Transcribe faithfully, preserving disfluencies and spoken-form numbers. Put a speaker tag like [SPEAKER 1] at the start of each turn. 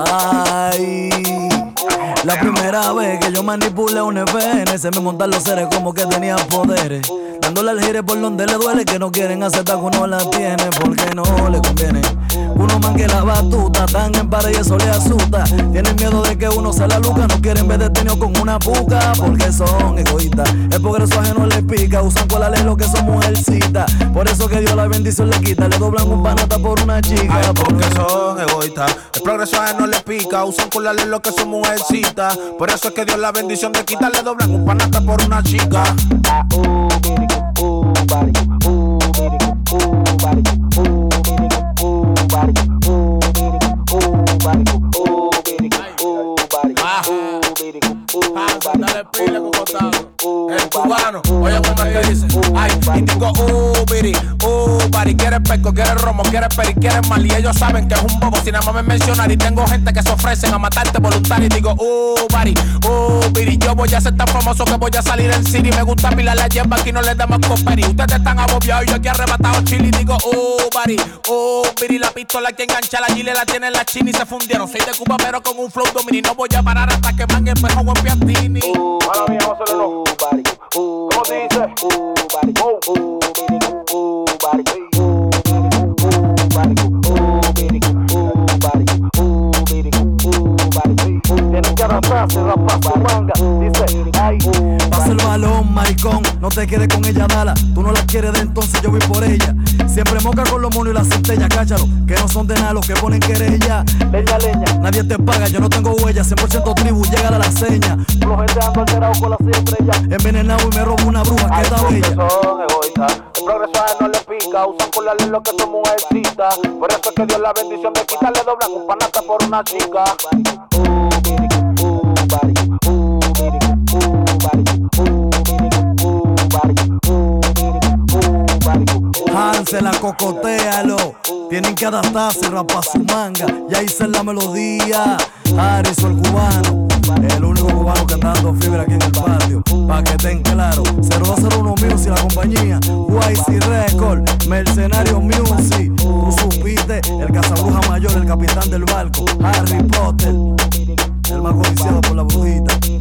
[SPEAKER 1] Ay, la primera vez que yo manipulé un F N, se me montan los seres como que tenían poderes. Dándole al gire por donde le duele, que no quieren aceptar que uno la tiene porque no le conviene. Uno man que la batuta, tan en pared y eso le asusta. Tienen miedo de que uno se la luca, no quieren ver detenido con una puca porque son egoístas. El progreso ajeno les pica, usan con la ley lo que son mujercitas. Por eso que Dios la bendición le quita, le doblan un panata por una chica.
[SPEAKER 2] Ay, porque son egoístas. El progreso ajeno les pica, usan con la ley lo que son mujercitas. Por eso es que Dios la bendición le quita, le doblan un panata por una chica. Dale pile cocotado. El cubano, oye como es que dice. Ay, y digo, uh, biri, uh, bari. Quieres pesco, quieres romo, quieres peri, quieres mal. Y ellos saben que es un bobo sin nada más me mencionar. Y tengo gente que se ofrecen a matarte voluntario. Y digo, uh, bari, uh, biri. Yo voy a ser tan famoso que voy a salir en City. Me gusta pilar la hierba, aquí no les damos coperi. Ustedes están abobiados y yo aquí arrebatado chili. Y digo, uh, bari, uh, biri. La pistola que engancha la gile la tiene la china y se fundieron. Soy de Cuba pero con un flow domini. No voy a parar hasta que van el perro en Piantini.
[SPEAKER 3] Uh, mala mía, vamos a hacerlo no. ¿Cómo se dice? Tienen que arrastrarse, rapaz su manga. Dice, ay.
[SPEAKER 1] Pasa el balón, maricón, no te quedes con ella, dala. Tú no la quieres de entonces, yo voy por ella. Siempre moca con los monos y la centella, cáchalo. Que no son de nada los que ponen querella.
[SPEAKER 3] Leña, leña.
[SPEAKER 1] Nadie te paga, yo no tengo huella. Cien por ciento tribu, llega a la seña.
[SPEAKER 3] Los gente ando alterado con la estrella.
[SPEAKER 1] Envenenado y me robo una bruja que está bella.
[SPEAKER 3] Son egoístas. El progreso no le pica, usan con la ley lo que son mujercitas. Por eso es que Dios la bendición de quitarle doblan un panata por una chica.
[SPEAKER 1] Hansel, la cocotealo. Tienen que adaptarse, rapa su manga. Ya hice la melodía. Harrison el cubano, el único cubano que anda dando fibra aquí en el patio. Pa' que estén claro, cero dos cero uno Music, la compañía Y C Record, Mercenario Music. Tú supiste, el cazabruja mayor, el capitán del barco, Harry Potter, el más codiciado por la brujita.